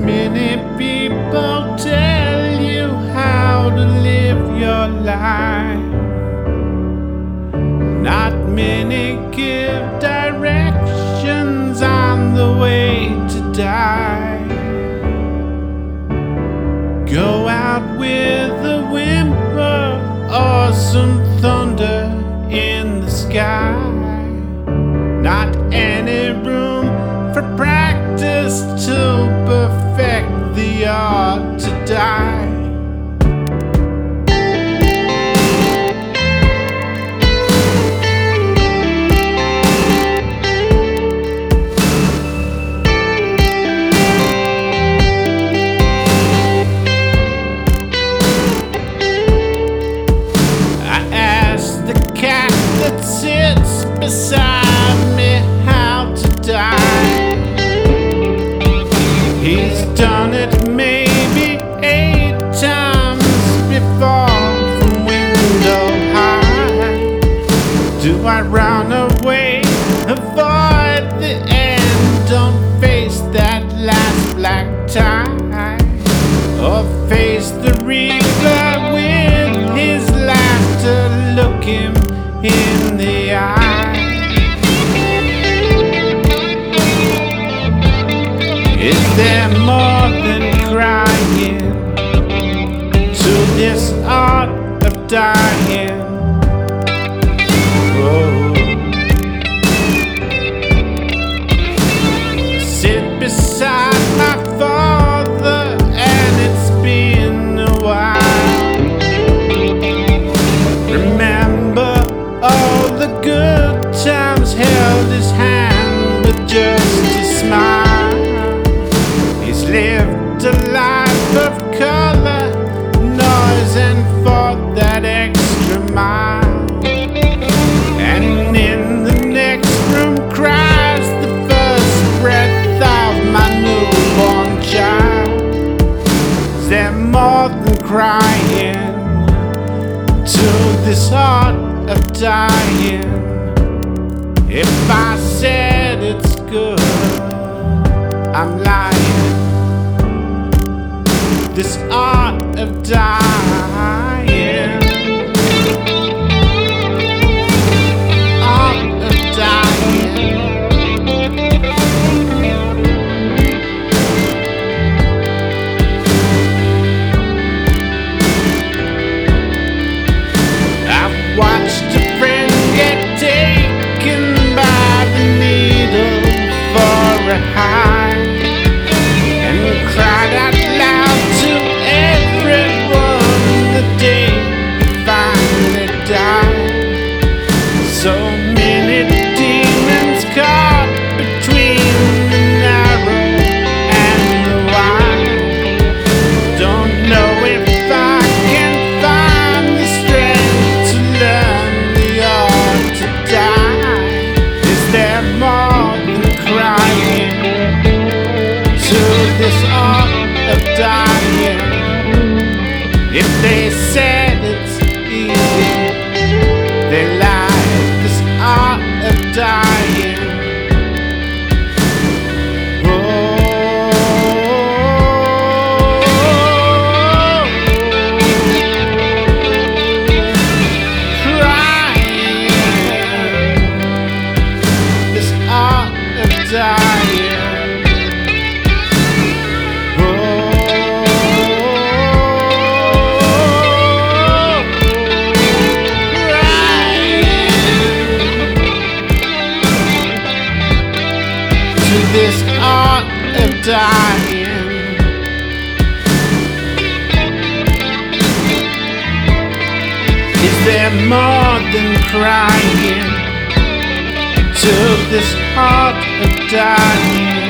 many people tell you how to live your life. Not many give directions on the way to die. Go out with a whimper or some thunder in the sky. Not any room for practice to perfect the art to die. That sits beside me how to die. He's done it maybe 8 times before from window high. Do I run away, avoid the end, don't face that last black tie, or face the reaper with his laughter, look him in the eye? Is there more than crying to this art of dying? Oh. Sit beside my father and it's been a while. Remember all the good times, held his hand with just a smile. He's lived a life of color, noise, and fought that extra mile. And in the next room cries the first breath of my newborn child. Is there more than crying to this art of dying? If I said it's good, I'm lying. This art of dying, art of dying. I've watched a friend get taken by the needle for a high, and cried out loud to everyone the day he finally died. So many demons caught between the narrow and the wide. Don't know if I can find the strength to learn the art to die. Is there more than crying to this art of dying? If they said it's easy, they lied. This art of dying. Crying. This art of dying. This art of dying. Is there more than crying to this art of dying?